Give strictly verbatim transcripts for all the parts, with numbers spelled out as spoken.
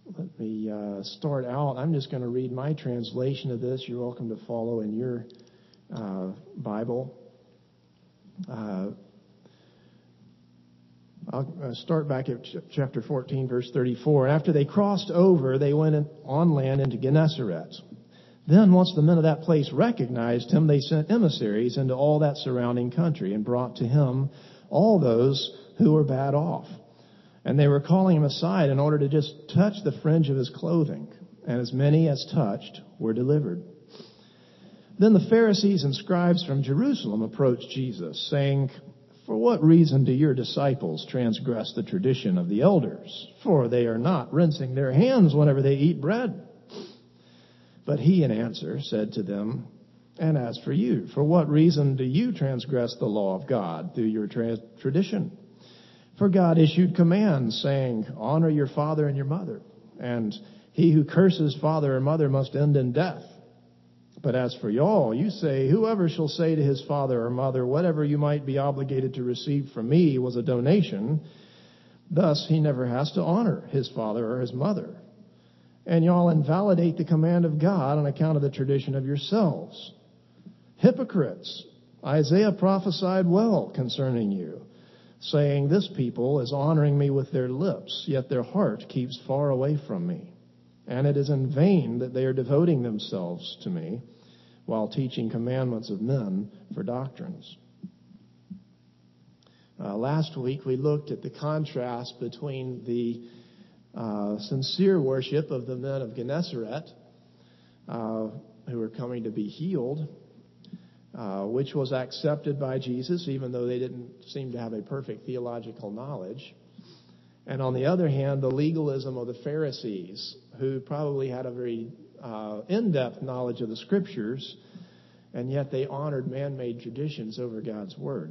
let me uh, start out. I'm just going to read my translation of this. You're welcome to follow in your uh, Bible. Uh, I'll start back at ch- chapter fourteen, verse thirty-four. After they crossed over, they went in, on land into Gennesaret. Then, once the men of that place recognized him, they sent emissaries into all that surrounding country and brought to him all those who were bad off. And they were calling him aside in order to just touch the fringe of his clothing. And as many as touched were delivered. Then the Pharisees and scribes from Jerusalem approached Jesus, saying, "For what reason do your disciples transgress the tradition of the elders? For they are not rinsing their hands whenever they eat bread." But he in answer said to them, "And as for you, for what reason do you transgress the law of God through your tra- tradition? For God issued commands saying, 'Honor your father and your mother,' and 'He who curses father or mother must end in death.' But as for y'all, you say, 'Whoever shall say to his father or mother, whatever you might be obligated to receive from me was a donation,' thus he never has to honor his father or his mother. And y'all invalidate the command of God on account of the tradition of yourselves. Hypocrites! Isaiah prophesied well concerning you, saying, 'This people is honoring me with their lips, yet their heart keeps far away from me. And it is in vain that they are devoting themselves to me, while teaching commandments of men for doctrines.'" Uh, last week we looked at the contrast between the uh, sincere worship of the men of Gennesaret, uh, who were coming to be healed, uh, which was accepted by Jesus, even though they didn't seem to have a perfect theological knowledge. And on the other hand, the legalism of the Pharisees, who probably had a very uh, in-depth knowledge of the Scriptures, and yet they honored man-made traditions over God's Word.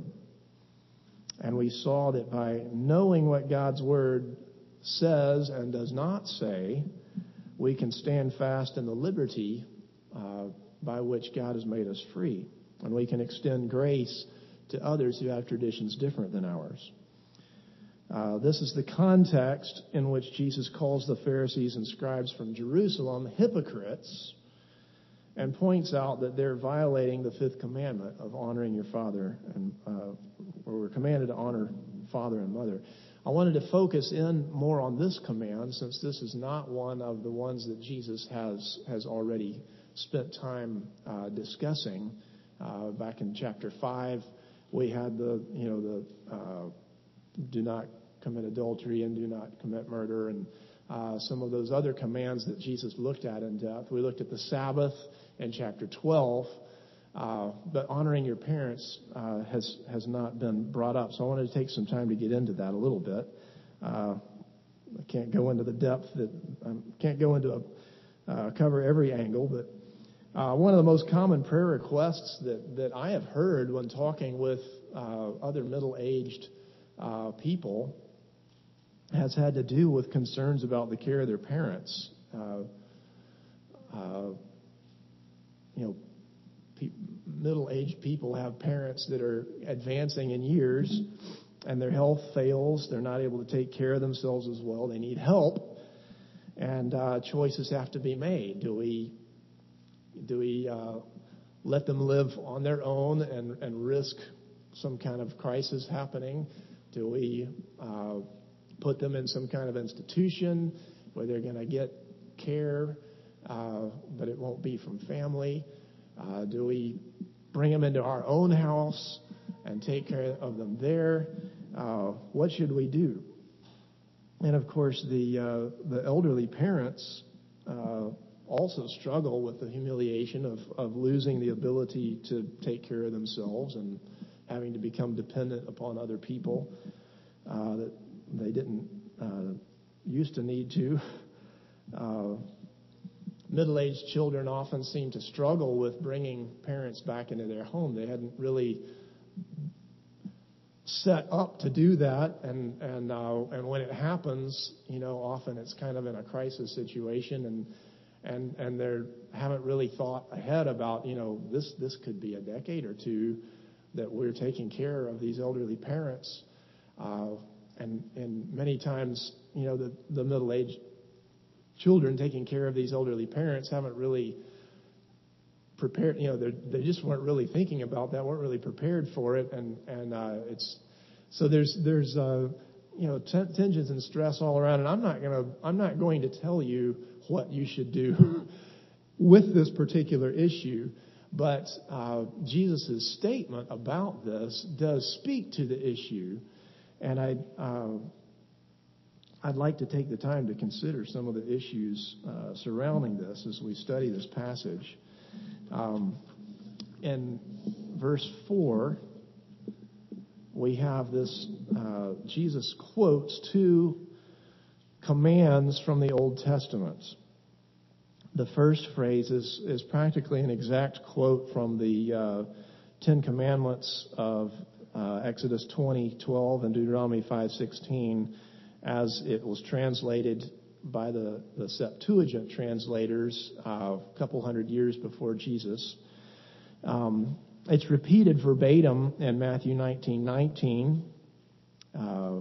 And we saw that by knowing what God's Word says and does not say, we can stand fast in the liberty uh, by which God has made us free. And we can extend grace to others who have traditions different than ours. Uh, this is the context in which Jesus calls the Pharisees and scribes from Jerusalem hypocrites and points out that they're violating the fifth commandment of honoring your father, and uh, where we're commanded to honor father and mother. I wanted to focus in more on this command, since this is not one of the ones that Jesus has has already spent time uh, discussing. Uh, back in chapter five, we had the you know the uh, do not commit adultery and do not commit murder, and uh, some of those other commands that Jesus looked at in depth. We looked at the Sabbath in chapter twelve. Uh, but honoring your parents uh, has has not been brought up. So I wanted to take some time to get into that a little bit. Uh, I can't go into the depth that I um, can't go into a, uh, cover every angle. But uh, one of the most common prayer requests that that I have heard when talking with uh, other middle-aged uh, people has had to do with concerns about the care of their parents. Uh, uh, you know. Middle-aged people have parents that are advancing in years, and their health fails. They're not able to take care of themselves as well. They need help, and uh, choices have to be made. Do we do we uh, let them live on their own and, and risk some kind of crisis happening? Do we uh, put them in some kind of institution where they're going to get care, uh, but it won't be from family? Uh, do we bring them into our own house and take care of them there? Uh, what should we do? And of course, the uh, the elderly parents uh, also struggle with the humiliation of, of losing the ability to take care of themselves and having to become dependent upon other people uh, that they didn't uh, used to need to. Uh, Middle-aged children often seem to struggle with bringing parents back into their home. They hadn't really set up to do that, and and uh, and when it happens, you know, often it's kind of in a crisis situation, and and and they haven't really thought ahead about, you know, this this could be a decade or two that we're taking care of these elderly parents, uh, and and many times, you know, the the middle-aged children taking care of these elderly parents haven't really prepared, you know, they just weren't really thinking about that, weren't really prepared for it, and and uh, it's so there's there's uh, you know t- tensions and stress all around, and I'm not gonna I'm not going to tell you what you should do with this particular issue, but uh, Jesus' statement about this does speak to the issue, and I. Uh, I'd like to take the time to consider some of the issues uh, surrounding this as we study this passage. Um, in verse four, we have this, uh, Jesus quotes two commands from the Old Testament. The first phrase is, is practically an exact quote from the uh, Ten Commandments of uh, Exodus twenty twelve and Deuteronomy five sixteen, as it was translated by the, the Septuagint translators uh, a couple hundred years before Jesus. Um, it's repeated verbatim in Matthew nineteen nineteen, uh,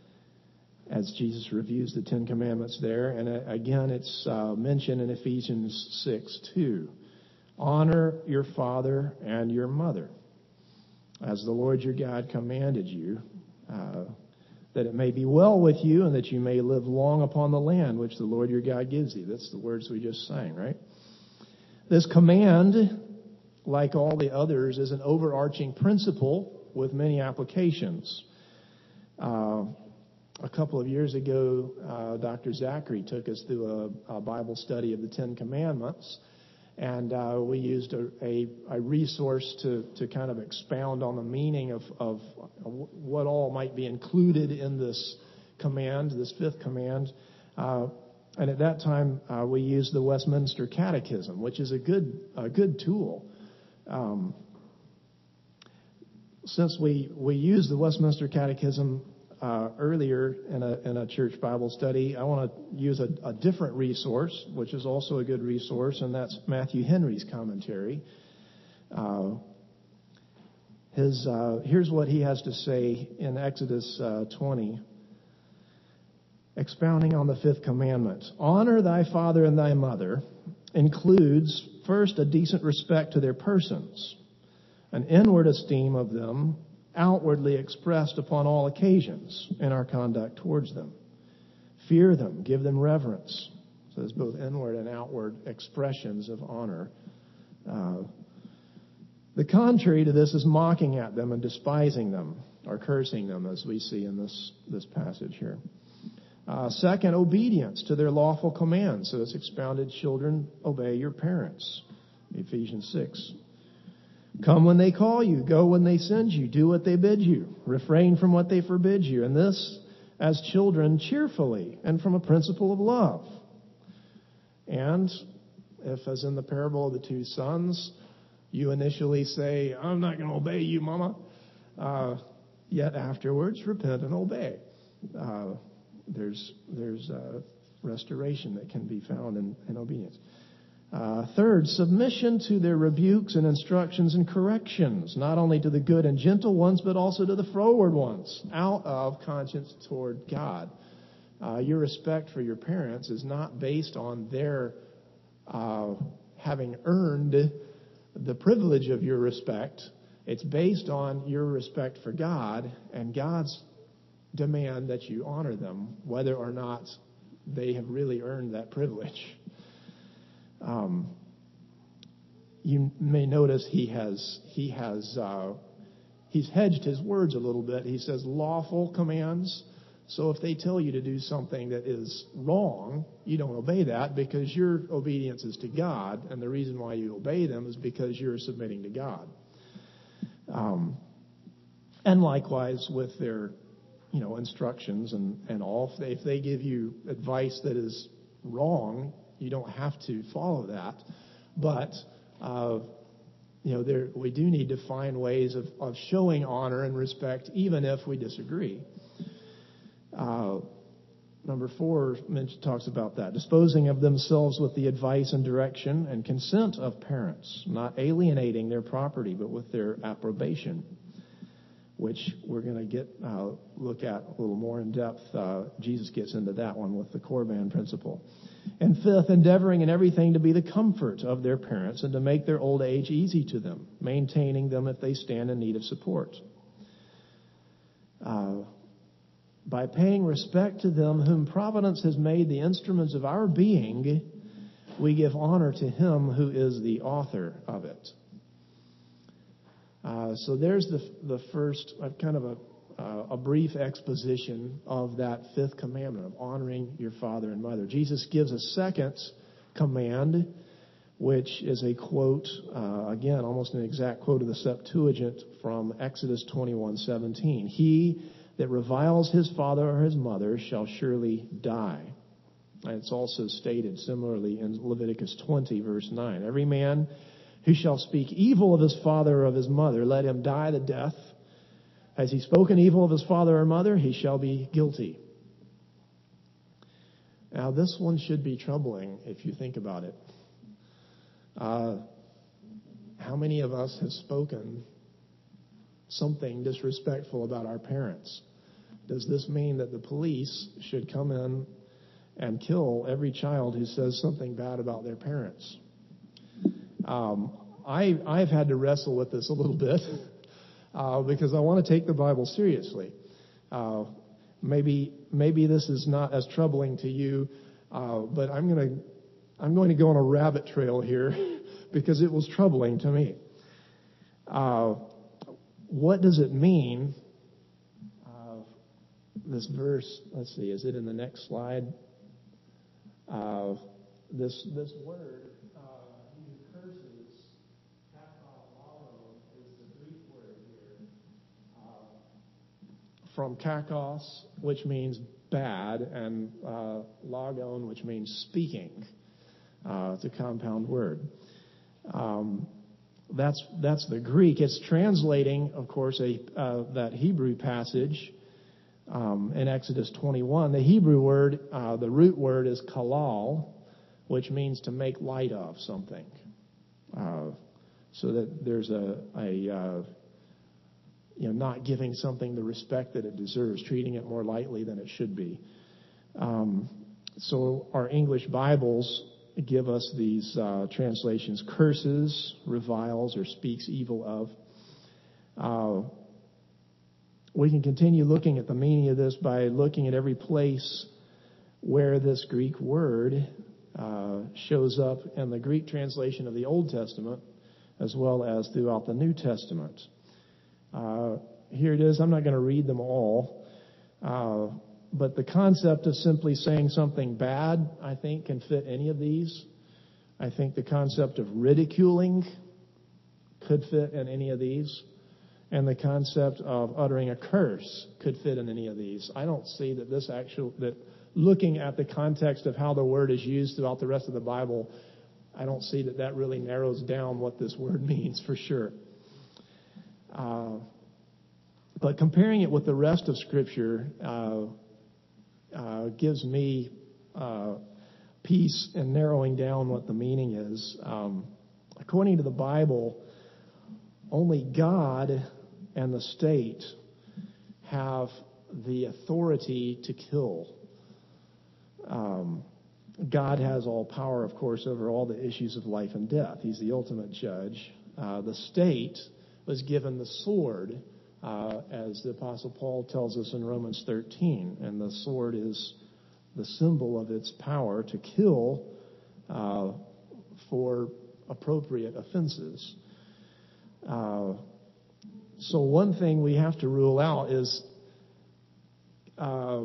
as Jesus reviews the Ten Commandments there. And uh, again, it's uh, mentioned in Ephesians six two. Honor your father and your mother, as the Lord your God commanded you, uh, that it may be well with you and that you may live long upon the land which the Lord your God gives thee. That's the words we just sang, right? This command, like all the others, is an overarching principle with many applications. Uh, a couple of years ago, uh, Doctor Zachary took us through a, a Bible study of the Ten Commandments, and uh, we used a, a, a resource to, to kind of expound on the meaning of, of what all might be included in this command, this fifth command. Uh, and at that time, uh, we used the Westminster Catechism, which is a good a good tool. Um, since we, we used the Westminster Catechism Uh, earlier in a, in a church Bible study, I want to use a, a different resource, which is also a good resource, and that's Matthew Henry's commentary. Uh, his uh, here's what he has to say in Exodus uh, twenty, expounding on the fifth commandment. Honor thy father and thy mother includes, first, a decent respect to their persons, an inward esteem of them, outwardly expressed upon all occasions in our conduct towards them. Fear them, give them reverence. So there's both inward and outward expressions of honor. Uh, the contrary to this is mocking at them and despising them, or cursing them, as we see in this, this passage here. Uh, second, obedience to their lawful commands. So it's expounded, children, obey your parents. Ephesians six. Come when they call you, go when they send you, do what they bid you, refrain from what they forbid you, and this as children cheerfully and from a principle of love. And if, as in the parable of the two sons, you initially say, I'm not going to obey you, Mama, uh, yet afterwards repent and obey. Uh, there's there's uh, restoration that can be found in, in obedience. Uh, third, submission to their rebukes and instructions and corrections, not only to the good and gentle ones, but also to the froward ones, out of conscience toward God. Uh, your respect for your parents is not based on their uh, having earned the privilege of your respect. It's based on your respect for God and God's demand that you honor them, whether or not they have really earned that privilege. Um, you may notice he has he has uh, he's hedged his words a little bit. He says lawful commands. So if they tell you to do something that is wrong, you don't obey that because your obedience is to God, and the reason why you obey them is because you're submitting to God. Um, and likewise with their, you know, instructions and and all. If they, if they give you advice that is wrong, you don't have to follow that, but uh, you know there, we do need to find ways of, of showing honor and respect, even if we disagree. Uh, number four talks about that, disposing of themselves with the advice and direction and consent of parents, not alienating their property, but with their approbation. which we're going to get uh, look at a little more in depth. Uh, Jesus gets into that one with the Corban principle. And fifth, endeavoring in everything to be the comfort of their parents and to make their old age easy to them, maintaining them if they stand in need of support. Uh, by paying respect to them whom providence has made the instruments of our being, we give honor to him who is the author of it. Uh, so there's the the first uh, kind of a uh, a brief exposition of that fifth commandment of honoring your father and mother. Jesus gives a second command, which is a quote, uh, again, almost an exact quote of the Septuagint from Exodus twenty-one seventeen. He that reviles his father or his mother shall surely die. And it's also stated similarly in Leviticus twenty, verse nine. Every man who shall speak evil of his father or of his mother, let him die the death. Has he spoken evil of his father or mother, he shall be guilty. Now, this one should be troubling if you think about it. Uh, how many of us have spoken something disrespectful about our parents? Does this mean that the police should come in and kill every child who says something bad about their parents? Um, I, I've had to wrestle with this a little bit uh, because I want to take the Bible seriously. Uh, maybe maybe this is not as troubling to you, uh, but I'm going to I'm going to go on a rabbit trail here because it was troubling to me. Uh, what does it mean? Uh, this verse. Let's see. Is it in the next slide? Uh, this this word. From kakos, which means bad, and uh, logon, which means speaking. Uh, it's a compound word. Um, that's that's the Greek. It's translating, of course, a uh, that Hebrew passage um, in Exodus twenty-one. The Hebrew word, uh, the root word is kalal, which means to make light of something. Uh, so that there's a a uh, You know, not giving something the respect that it deserves, treating it more lightly than it should be. Um, so our English Bibles give us these uh, translations: curses, reviles, or speaks evil of. Uh, we can continue looking at the meaning of this by looking at every place where this Greek word uh, shows up in the Greek translation of the Old Testament, as well as throughout the New Testament. Uh, here it is. I'm not going to read them all. Uh, but the concept of simply saying something bad, I think, can fit any of these. I think the concept of ridiculing could fit in any of these. And the concept of uttering a curse could fit in any of these. I don't see that this actual, that looking at the context of how the word is used throughout the rest of the Bible, I don't see that that really narrows down what this word means for sure. Uh, but comparing it with the rest of Scripture uh, uh, gives me uh, peace in narrowing down what the meaning is. Um, according to the Bible, only God and the state have the authority to kill. Um, God has all power, of course, over all the issues of life and death. He's the ultimate judge. Uh, the state was given the sword, uh, as the Apostle Paul tells us in Romans thirteen. And the sword is the symbol of its power to kill uh, for appropriate offenses. Uh, so one thing we have to rule out is uh,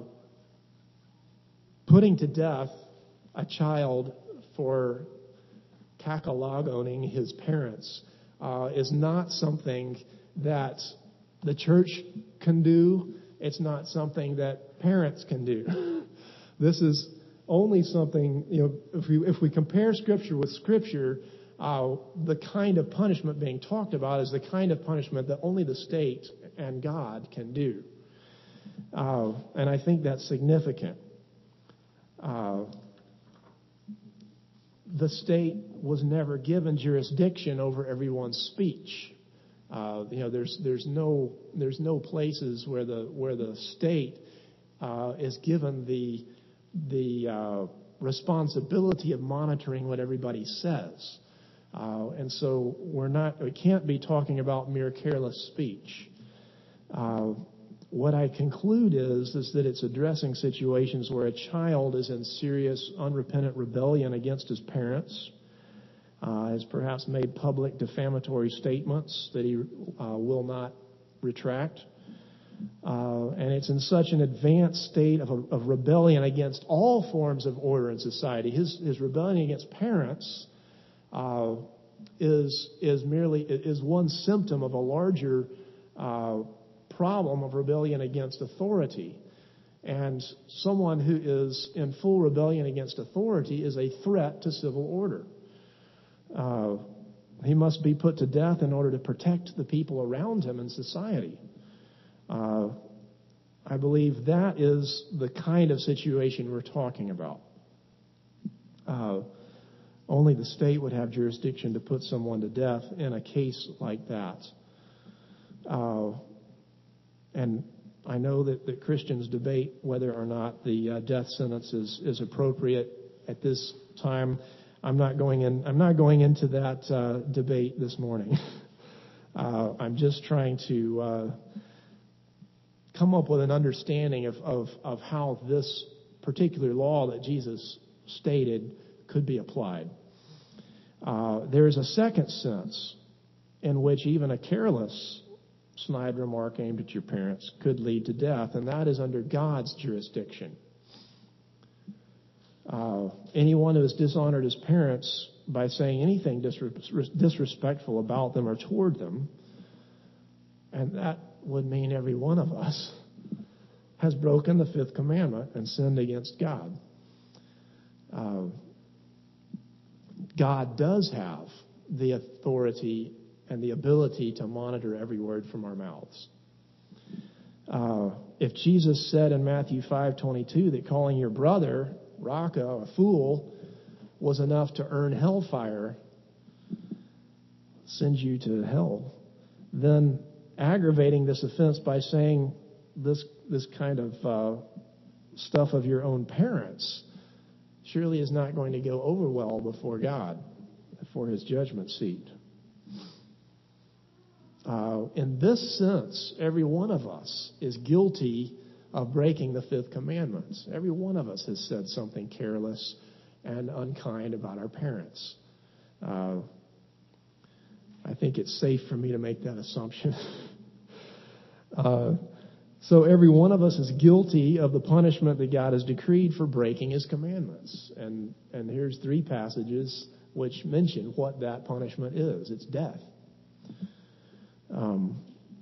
putting to death a child for kakalogoning his parents uh, is not something that the church can do. It's not something that parents can do. This is only something, you know, if we if we compare Scripture with Scripture, uh, the kind of punishment being talked about is the kind of punishment that only the state and God can do. Uh, and I think that's significant. Uh, the state was never given jurisdiction over everyone's speech. Uh, you know, there's there's no there's no places where the where the state uh, is given the the uh, responsibility of monitoring what everybody says, uh, and so we're not we can't be talking about mere careless speech. Uh, what I conclude is is that it's addressing situations where a child is in serious unrepentant rebellion against his parents. Uh, has perhaps made public defamatory statements that he uh, will not retract. Uh, and it's in such an advanced state of, of rebellion against all forms of order in society. His, his rebellion against parents uh, is, is merely is one symptom of a larger uh, problem of rebellion against authority. And someone who is in full rebellion against authority is a threat to civil order. Uh, he must be put to death in order to protect the people around him in society. Uh, I believe that is the kind of situation we're talking about. Uh, only the state would have jurisdiction to put someone to death in a case like that. Uh, and I know that, that Christians debate whether or not the uh, death sentence is, is appropriate at this time. I'm not going in. I'm not going into that uh, debate this morning. uh, I'm just trying to uh, come up with an understanding of, of, of how this particular law that Jesus stated could be applied. Uh, there is a second sense in which even a careless, snide remark aimed at your parents could lead to death, and that is under God's jurisdiction. Uh, anyone who has dishonored his parents by saying anything disres- disrespectful about them or toward them, and that would mean every one of us, has broken the fifth commandment and sinned against God. Uh, God does have the authority and the ability to monitor every word from our mouths. Uh, if Jesus said in Matthew five twenty-two that calling your brother Raka, a fool, was enough to earn hellfire, send you to hell, then aggravating this offense by saying this this kind of uh, stuff of your own parents surely is not going to go over well before God, before His judgment seat. Uh, in this sense, every one of us is guilty of breaking the fifth commandment. Every one of us has said something careless and unkind about our parents. Uh, I think it's safe for me to make that assumption. uh, so every one of us is guilty of the punishment that God has decreed for breaking His commandments. And, and here's three passages which mention what that punishment is. It's death. Um,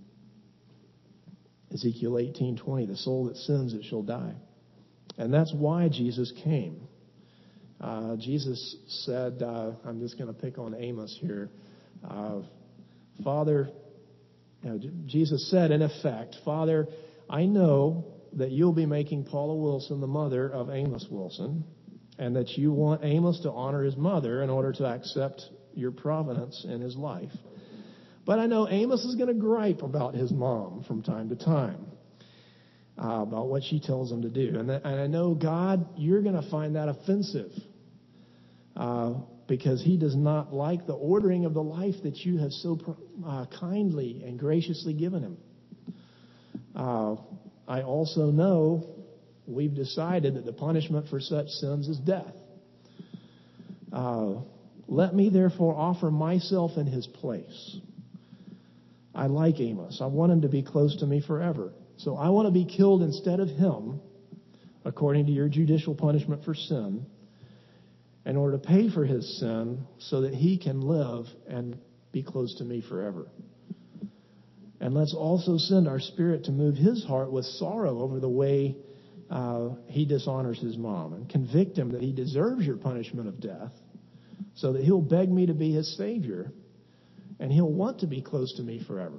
Ezekiel eighteen twenty, the soul that sins, it shall die. And that's why Jesus came. Uh, Jesus said, uh, I'm just going to pick on Amos here. Uh, Father, you know, Jesus said, in effect, Father, I know that you'll be making Paula Wilson the mother of Amos Wilson, and that you want Amos to honor his mother in order to accept your providence in his life. But I know Amos is going to gripe about his mom from time to time, uh, about what she tells him to do. And, that, and I know, God, you're going to find that offensive uh, because he does not like the ordering of the life that you have so uh, kindly and graciously given him. Uh, I also know we've decided that the punishment for such sins is death. Uh, let me therefore offer myself in his place. I like Amos. I want him to be close to me forever. So I want to be killed instead of him, according to your judicial punishment for sin, in order to pay for his sin so that he can live and be close to me forever. And let's also send our spirit to move his heart with sorrow over the way uh, he dishonors his mom, and convict him that he deserves your punishment of death so that he'll beg me to be his Savior. And he'll want to be close to me forever.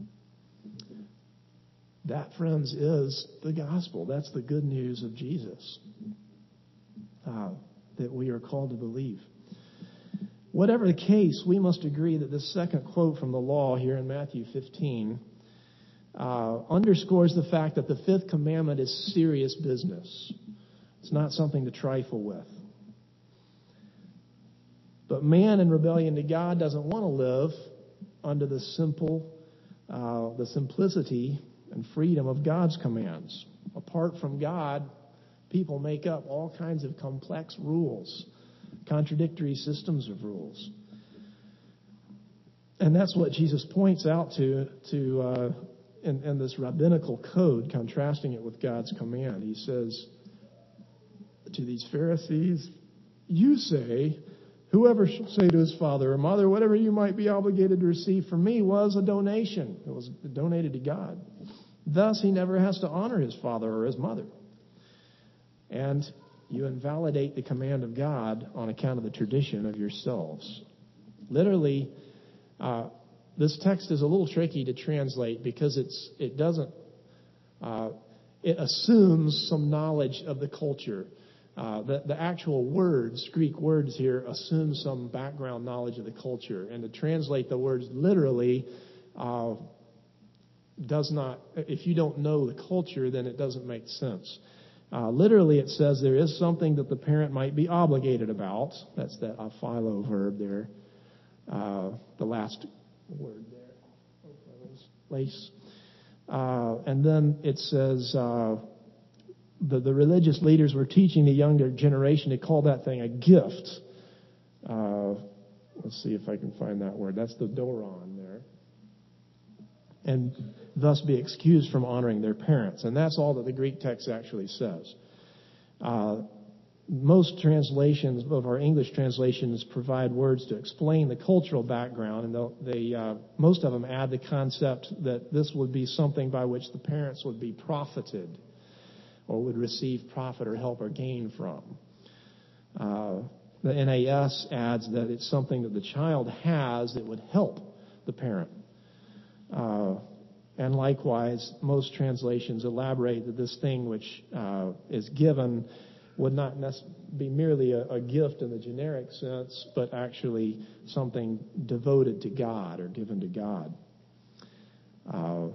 That, friends, is the gospel. That's the good news of Jesus uh, that we are called to believe. Whatever the case, we must agree that this second quote from the law here in Matthew fifteen uh, underscores the fact that the fifth commandment is serious business. It's not something to trifle with. But man in rebellion to God doesn't want to live under the simple, uh, the simplicity and freedom of God's commands. Apart from God, people make up all kinds of complex rules, contradictory systems of rules. And that's what Jesus points out to, to uh, in, in this rabbinical code, contrasting it with God's command. He says to these Pharisees, you say, whoever should say to his father or mother, whatever you might be obligated to receive from me was a donation. It was donated to God. Thus, he never has to honor his father or his mother. And you invalidate the command of God on account of the tradition of yourselves. Literally, uh, this text is a little tricky to translate because it's it doesn't uh, it assumes some knowledge of the culture. Uh, the, the actual words, Greek words here, assume some background knowledge of the culture. And to translate the words literally uh, does not, if you don't know the culture, then it doesn't make sense. Uh, literally, it says there is something that the parent might be obligated about. That's that aphilo verb there. Uh, the last word there. Place. Uh, and then it says... Uh, The, the religious leaders were teaching the younger generation to call that thing a gift. Uh, let's see if I can find that word. That's the doron there. And thus be excused from honoring their parents. And that's all that the Greek text actually says. Uh, most translations of our English translations provide words to explain the cultural background, and they uh, most of them add the concept that this would be something by which the parents would be profited, or would receive profit or help or gain from. Uh, the N A S adds that it's something that the child has that would help the parent. Uh, and likewise, most translations elaborate that this thing which uh, is given would not nec- be merely a, a gift in the generic sense, but actually something devoted to God or given to God. Uh,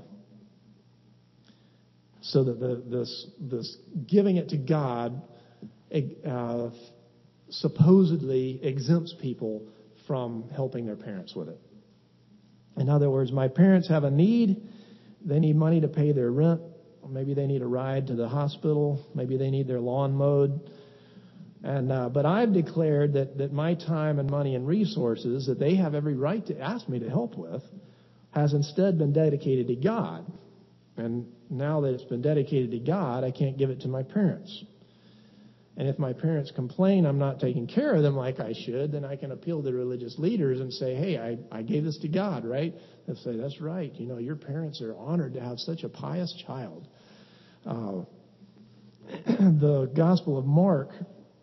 So that the, this this giving it to God uh, supposedly exempts people from helping their parents with it. In other words, my parents have a need. They need money to pay their rent. Or maybe they need a ride to the hospital. Maybe they need their lawn mowed. And uh, but I've declared that, that my time and money and resources that they have every right to ask me to help with has instead been dedicated to God. And now that it's been dedicated to God, I can't give it to my parents. And if my parents complain I'm not taking care of them like I should, then I can appeal to religious leaders and say, hey, I, I gave this to God, right? They'll say, that's right. You know, your parents are honored to have such a pious child. Uh, the Gospel of Mark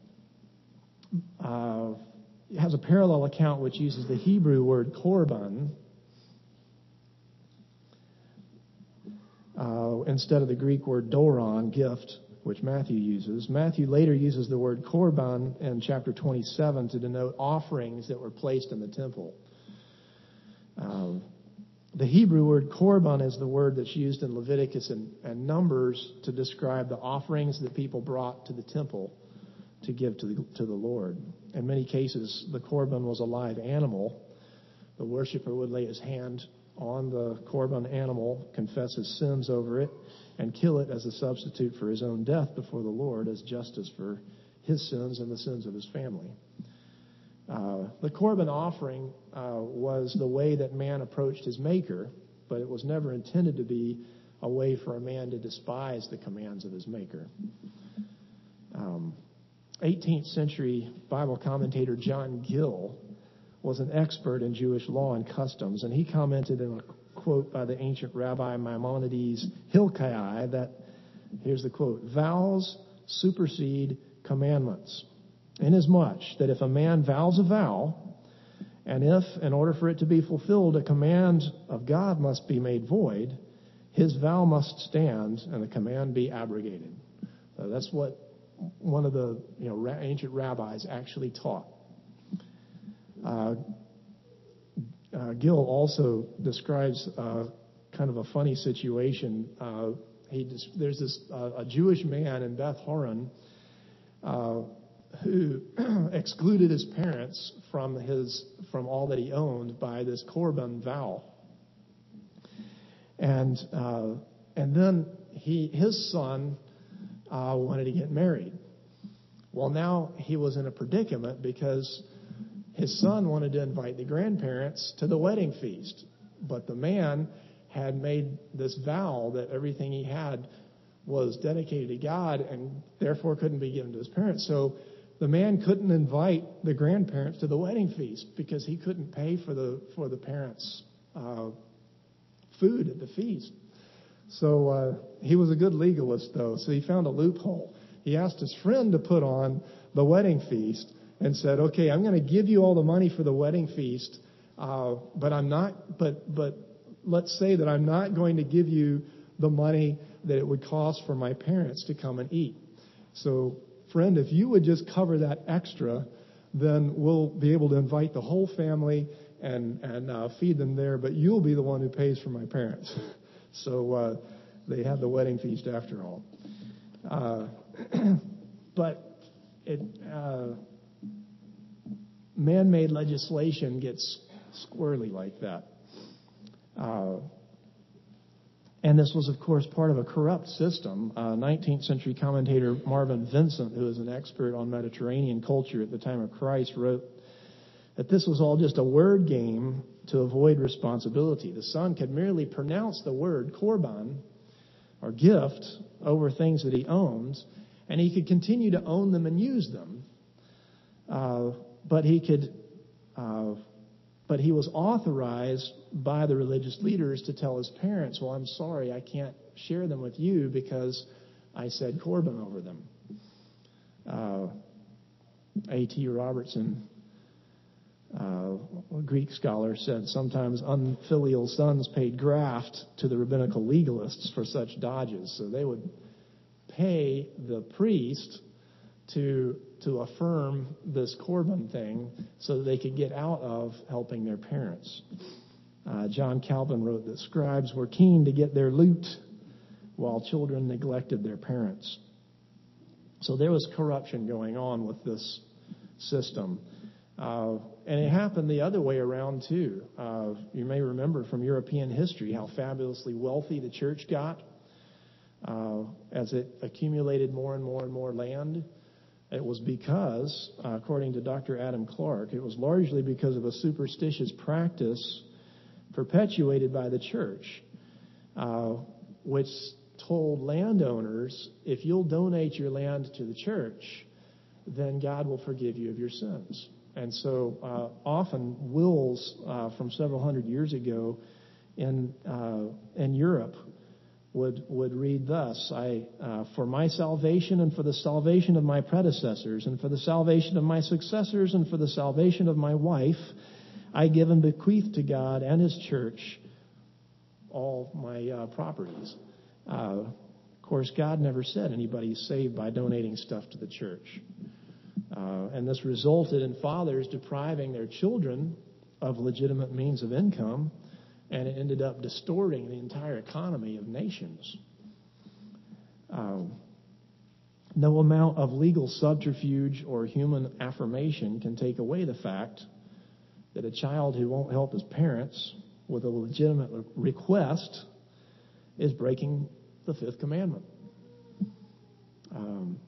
uh, has a parallel account which uses the Hebrew word korban, Uh, instead of the Greek word doron, gift, which Matthew uses. Matthew later uses the word korban in chapter twenty-seven to denote offerings that were placed in the temple. Um, the Hebrew word korban is the word that's used in Leviticus and, and Numbers to describe the offerings that people brought to the temple to give to the, to the Lord. In many cases, the korban was a live animal. The worshiper would lay his hand on the korban animal, confess his sins over it, and kill it as a substitute for his own death before the Lord as justice for his sins and the sins of his family. Uh, the korban offering uh, was the way that man approached his maker, but it was never intended to be a way for a man to despise the commands of his maker. Um, eighteenth century Bible commentator John Gill was an expert in Jewish law and customs, and he commented in a quote by the ancient Rabbi Maimonides Hilkiah that, here's the quote, vows supersede commandments, inasmuch that if a man vows a vow, and if, in order for it to be fulfilled, a command of God must be made void, his vow must stand and the command be abrogated. Uh, that's what one of the you know ra- ancient rabbis actually taught. Uh, uh, Gill also describes uh, kind of a funny situation. Uh, he just, there's this uh, a Jewish man in Beth Horon uh, who excluded his parents from his from all that he owned by this korban vow, and uh, and then he his son uh, wanted to get married. Well, now he was in a predicament because his son wanted to invite the grandparents to the wedding feast, but the man had made this vow that everything he had was dedicated to God and therefore couldn't be given to his parents. So the man couldn't invite the grandparents to the wedding feast because he couldn't pay for the for the parents' uh, food at the feast. So uh, he was a good legalist, though, so he found a loophole. He asked his friend to put on the wedding feast and said, "Okay, I'm going to give you all the money for the wedding feast, uh, but I'm not. But but let's say that I'm not going to give you the money that it would cost for my parents to come and eat. So, friend, if you would just cover that extra, then we'll be able to invite the whole family and and uh, feed them there. But you'll be the one who pays for my parents." So uh, they had the wedding feast after all. Uh, but it, uh, man-made legislation gets squirrely like that. Uh, and this was, of course, part of a corrupt system. Uh, nineteenth century commentator Marvin Vincent, who was an expert on Mediterranean culture at the time of Christ, wrote that this was all just a word game to avoid responsibility. The son could merely pronounce the word korban, or gift, over things that he owns, and he could continue to own them and use them. Uh, but he could, uh, but he was authorized by the religious leaders to tell his parents, "Well, I'm sorry, I can't share them with you because I said korban over them." Uh, A T Robertson, uh, a Greek scholar, said sometimes unfilial sons paid graft to the rabbinical legalists for such dodges. So they would pay the priest to to affirm this korban thing so that they could get out of helping their parents. Uh, John Calvin wrote that scribes were keen to get their loot while children neglected their parents. So there was corruption going on with this system. Uh, and it happened the other way around, too. Uh, you may remember from European history how fabulously wealthy the church got uh, as it accumulated more and more and more land. It was because, uh, according to Doctor Adam Clark, it was largely because of a superstitious practice perpetuated by the church, uh, which told landowners, if you'll donate your land to the church, then God will forgive you of your sins. And so uh, often wills uh, from several hundred years ago in uh, in Europe would would read thus: I uh, for my salvation and for the salvation of my predecessors and for the salvation of my successors and for the salvation of my wife, I give and bequeath to God and His church all my uh, properties. Uh, of course, God never said anybody's saved by donating stuff to the church. Uh, and this resulted in fathers depriving their children of legitimate means of income, and it ended up distorting the entire economy of nations. Um, no amount of legal subterfuge or human affirmation can take away the fact that a child who won't help his parents with a legitimate request is breaking the fifth commandment. Um,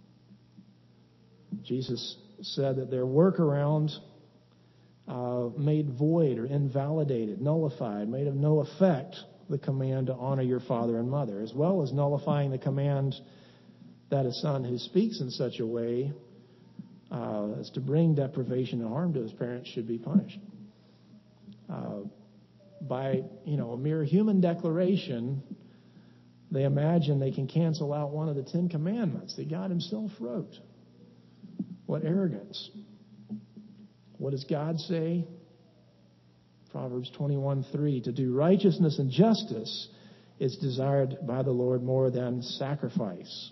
Jesus said that their workaround uh, made void or invalidated, nullified, made of no effect the command to honor your father and mother, as well as nullifying the command that a son who speaks in such a way uh, as to bring deprivation and harm to his parents should be punished. Uh, by, you know, a mere human declaration, they imagine they can cancel out one of the Ten Commandments that God Himself wrote. What arrogance. What does God say? Proverbs twenty-one three, to do righteousness and justice is desired by the Lord more than sacrifice.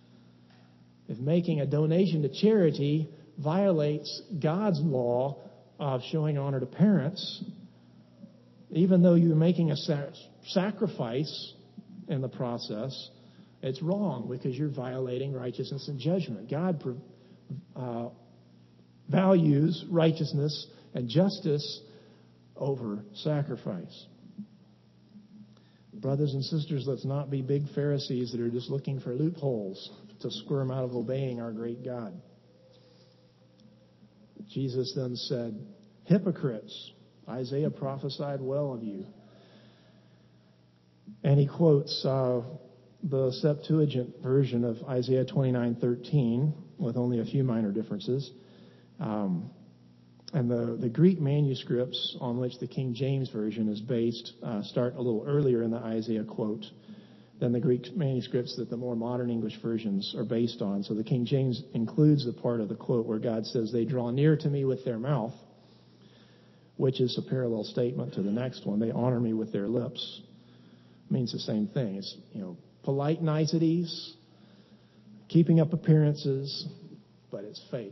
If making a donation to charity violates God's law, of showing honor to parents, even though you're making a sa- sacrifice in the process, it's wrong because you're violating righteousness and judgment. God uh, values righteousness and justice over sacrifice. Brothers and sisters, let's not be big Pharisees that are just looking for loopholes to squirm out of obeying our great God. Jesus then said, hypocrites, Isaiah prophesied well of you. And he quotes uh, the Septuagint version of Isaiah twenty-nine thirteen with only a few minor differences. Um, and the, the Greek manuscripts on which the King James Version is based uh, start a little earlier in the Isaiah quote than the Greek manuscripts that the more modern English versions are based on. So the King James includes the part of the quote where God says, they draw near to me with their mouth, which is a parallel statement to the next one. They honor me with their lips. It means the same thing. It's, you know, polite niceties, keeping up appearances, but it's fake.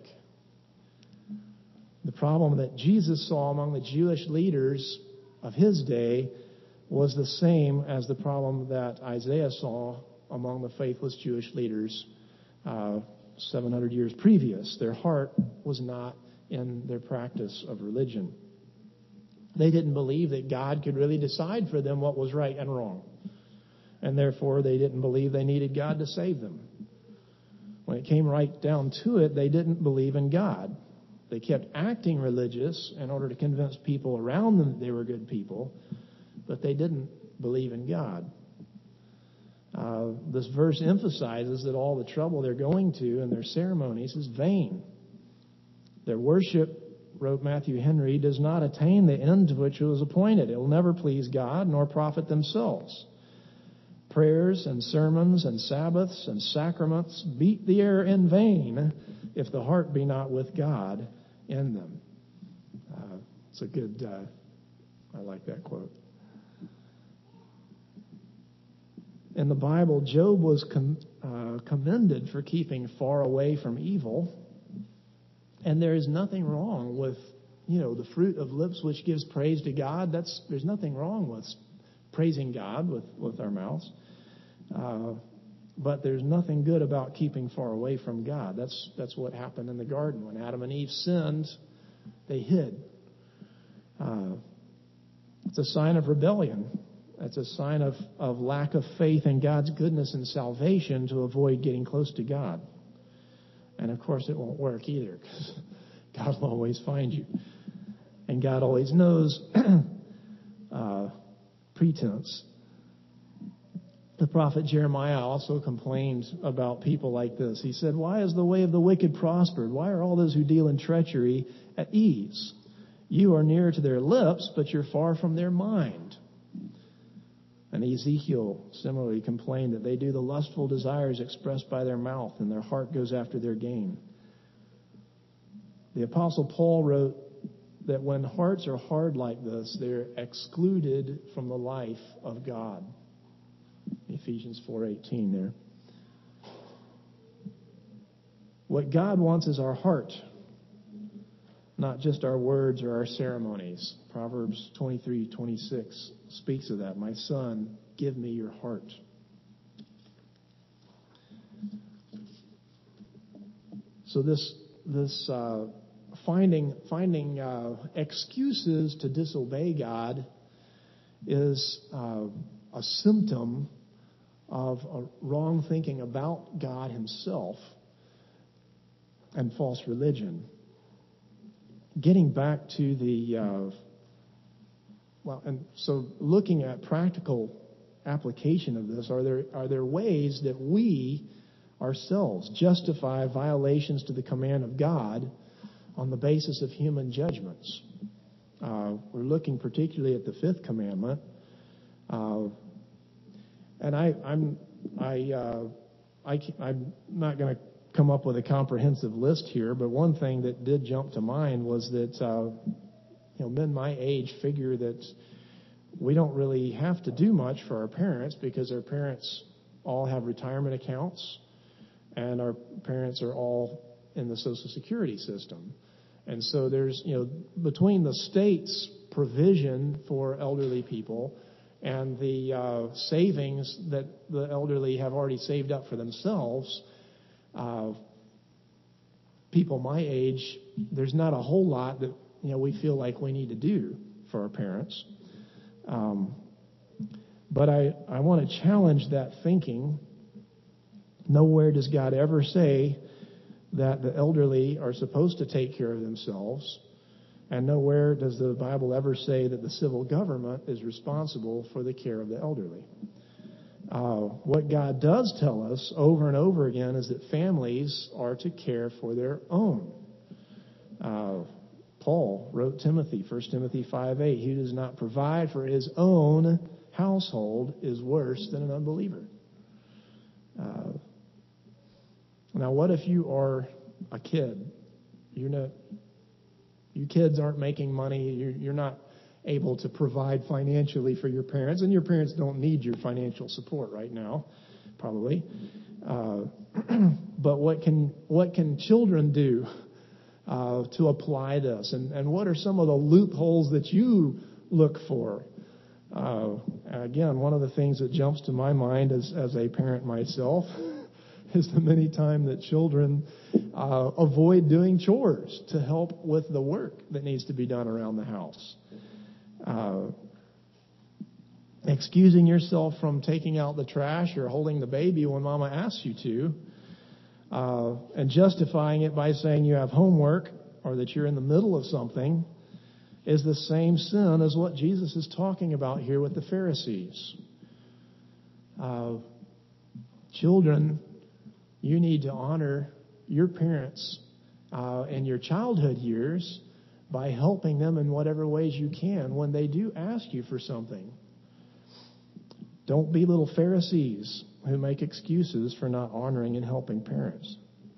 The problem that Jesus saw among the Jewish leaders of his day was the same as the problem that Isaiah saw among the faithless Jewish leaders uh, seven hundred years previous. Their heart was not in their practice of religion. They didn't believe that God could really decide for them what was right and wrong. And therefore, they didn't believe they needed God to save them. When it came right down to it, they didn't believe in God. They kept acting religious in order to convince people around them that they were good people, but they didn't believe in God. Uh, this verse emphasizes that all the trouble they're going to in their ceremonies is vain. Their worship, wrote Matthew Henry, does not attain the end to which it was appointed. It will never please God nor profit themselves. Prayers and sermons and Sabbaths and sacraments beat the air in vain if the heart be not with God in them. Uh, it's a good, uh, I like that quote. In the Bible, Job was com- uh, commended for keeping far away from evil. And there is nothing wrong with, you know, the fruit of lips which gives praise to God. That's there's nothing wrong with praising God with, with our mouths. Uh, but there's nothing good about keeping far away from God. That's that's what happened in the garden. When Adam and Eve sinned, they hid. Uh, it's a sign of rebellion. It's a sign of, of lack of faith in God's goodness and salvation to avoid getting close to God. And of course, it won't work either, because God will always find you. And God always knows uh, pretense. The prophet Jeremiah also complained about people like this. He said, why is the way of the wicked prospered? Why are all those who deal in treachery at ease? You are near to their lips, but you're far from their mind. And Ezekiel similarly complained that they do the lustful desires expressed by their mouth, and their heart goes after their gain. The Apostle Paul wrote that when hearts are hard like this, they're excluded from the life of God. Ephesians four eighteen there. What God wants is our heart, not just our words or our ceremonies. Proverbs twenty-three twenty-six speaks of that. My son, give me your heart. So this this uh, finding finding uh, excuses to disobey God is uh, a symptom of a wrong thinking about God himself and false religion. Getting back to the, uh, well, and so looking at practical application of this, are there are there ways that we ourselves justify violations to the command of God on the basis of human judgments? Uh, we're looking particularly at the fifth commandment. Uh, And I, I'm, I, uh, I, I'm not going to come up with a comprehensive list here, but one thing that did jump to mind was that, uh, you know, men my age figure that we don't really have to do much for our parents because our parents all have retirement accounts and our parents are all in the Social Security system. And so there's, you know, between the state's provision for elderly people and the uh, savings that the elderly have already saved up for themselves, uh, people my age, there's not a whole lot that, you know, we feel like we need to do for our parents. Um, but I, I want to challenge that thinking. Nowhere does God ever say that the elderly are supposed to take care of themselves. And nowhere does the Bible ever say that the civil government is responsible for the care of the elderly. Uh, what God does tell us over and over again is that families are to care for their own. Uh, Paul wrote Timothy, First Timothy five eight, he who does not provide for his own household is worse than an unbeliever. Uh, now, what if you are a kid? You're not, you kids aren't making money. You're, you're not able to provide financially for your parents, and your parents don't need your financial support right now, probably. Uh, but what can what can children do uh, to apply this, and, and what are some of the loopholes that you look for? Uh, again, one of the things that jumps to my mind as as a parent myself is the many time that children uh, avoid doing chores to help with the work that needs to be done around the house. Uh, excusing yourself from taking out the trash or holding the baby when mama asks you to, uh, and justifying it by saying you have homework or that you're in the middle of something is the same sin as what Jesus is talking about here with the Pharisees. Uh, children, you need to honor your parents uh, in your childhood years by helping them in whatever ways you can when they do ask you for something. Don't be little Pharisees who make excuses for not honoring and helping parents.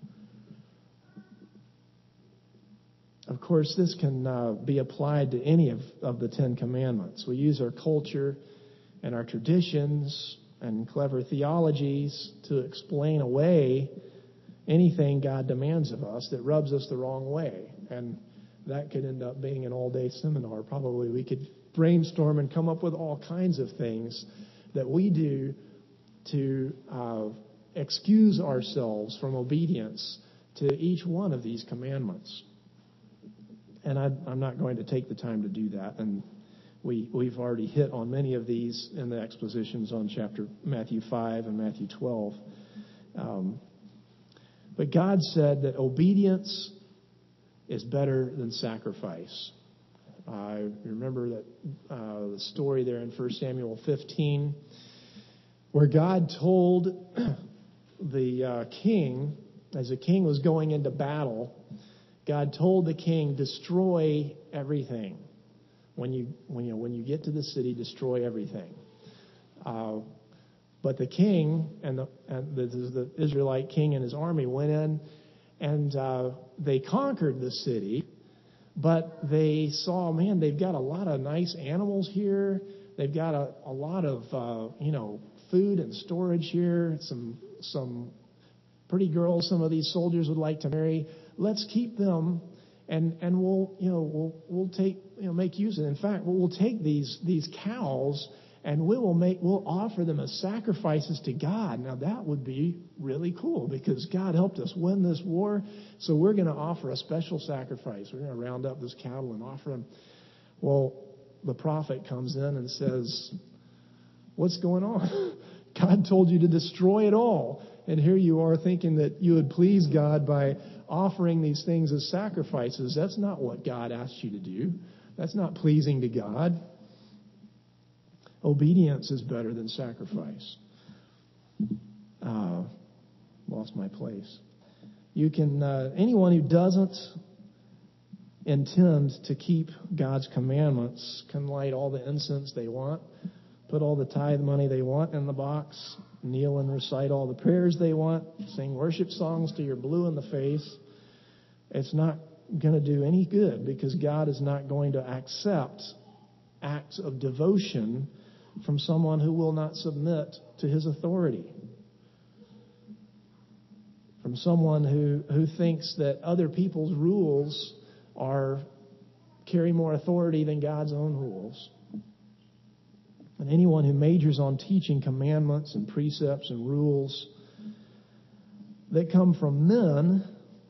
Of course, this can uh, be applied to any of, of the Ten Commandments. We use our culture and our traditions and clever theologies to explain away anything God demands of us that rubs us the wrong way. And that could end up being an all-day seminar. Probably we could brainstorm and come up with all kinds of things that we do to uh, excuse ourselves from obedience to each one of these commandments. And I, I'm not going to take the time to do that. And we, we've already hit on many of these in the expositions on chapter Matthew five and Matthew twelve. Um, but God said that obedience is better than sacrifice. I uh, remember that uh, the story there in First Samuel fifteen, where God told the uh, king, as the king was going into battle, God told the king, destroy everything. When you when you when you get to the city, destroy everything. Uh, but the king and the and the, the Israelite king and his army went in, and uh, they conquered the city. But they saw, man, they've got a lot of nice animals here. They've got a, a lot of uh, you know food and storage here. Some some pretty girls some of these soldiers would like to marry. Let's keep them, and and we'll you know we'll we'll take you know make use of it. In fact, we'll, we'll take these these cows and we will make we'll offer them as sacrifices to God. Now that would be really cool because God helped us win this war, so we're going to offer a special sacrifice. We're going to round up this cattle and offer them. Well, the prophet comes in and says, "What's going on? God told you to destroy it all, and here you are thinking that you would please God by offering these things as sacrifices. That's not what God asked you to do. That's not pleasing to God. Obedience is better than sacrifice." Uh, lost my place. You can uh, anyone who doesn't intend to keep God's commandments can light all the incense they want, put all the tithe money they want in the box, kneel and recite all the prayers they want, sing worship songs till you're blue in the face. It's not going to do any good because God is not going to accept acts of devotion from someone who will not submit to his authority. From someone who, who thinks that other people's rules are carry more authority than God's own rules. And anyone who majors on teaching commandments and precepts and rules that come from men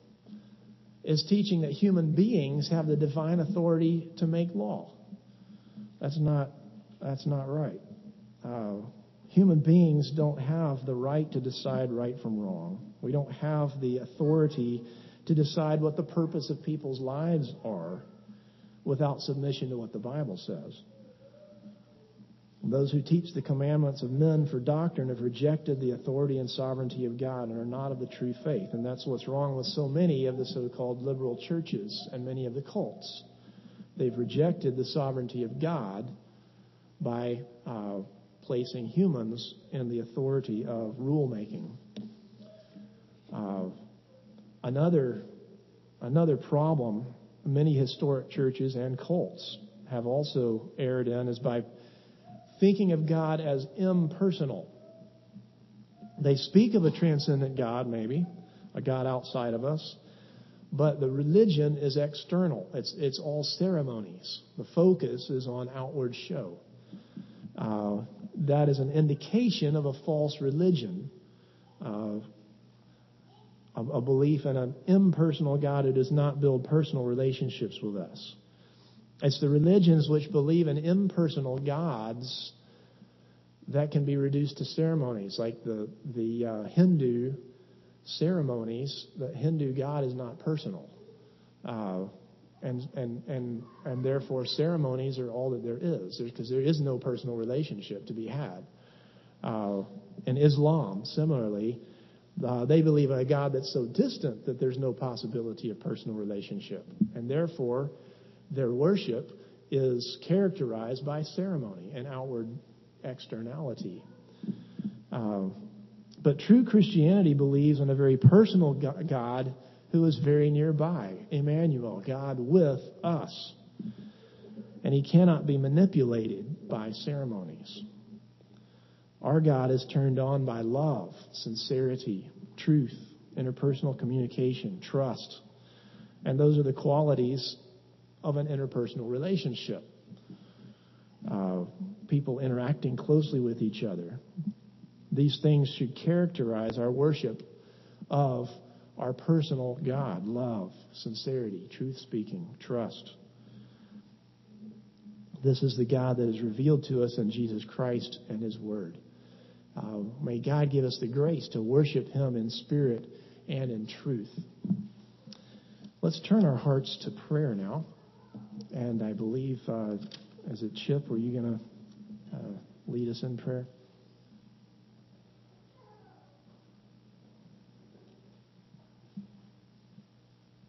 is teaching that human beings have the divine authority to make law. That's not that's not right. Uh, human beings don't have the right to decide right from wrong. We don't have the authority to decide what the purpose of people's lives are without submission to what the Bible says. Those who teach the commandments of men for doctrine have rejected the authority and sovereignty of God and are not of the true faith. And that's what's wrong with so many of the so-called liberal churches and many of the cults. They've rejected the sovereignty of God by uh, placing humans in the authority of rulemaking. Uh, another, another problem many historic churches and cults have also erred in is by thinking of God as impersonal. They speak of a transcendent God, maybe, a God outside of us, but the religion is external. It's it's all ceremonies. The focus is on outward show. Uh, that is an indication of a false religion, uh, a, a belief in an impersonal God who does not build personal relationships with us. It's the religions which believe in impersonal gods that can be reduced to ceremonies, like the the uh, Hindu ceremonies. The Hindu God is not personal, uh, and and and and therefore ceremonies are all that there is, because there is no personal relationship to be had. Uh, in Islam, similarly, uh, they believe in a God that's so distant that there's no possibility of personal relationship, and therefore their worship is characterized by ceremony and outward externality. Uh, but true Christianity believes in a very personal God who is very nearby, Emmanuel, God with us. And he cannot be manipulated by ceremonies. Our God is turned on by love, sincerity, truth, interpersonal communication, trust. And those are the qualities of an interpersonal relationship. Uh, people interacting closely with each other. These things should characterize our worship of our personal God: love, sincerity, truth-speaking, trust. This is the God that is revealed to us in Jesus Christ and His Word. Uh, may God give us the grace to worship Him in spirit and in truth. Let's turn our hearts to prayer now. And I believe, uh, is it Chip, were you going to uh, lead us in prayer?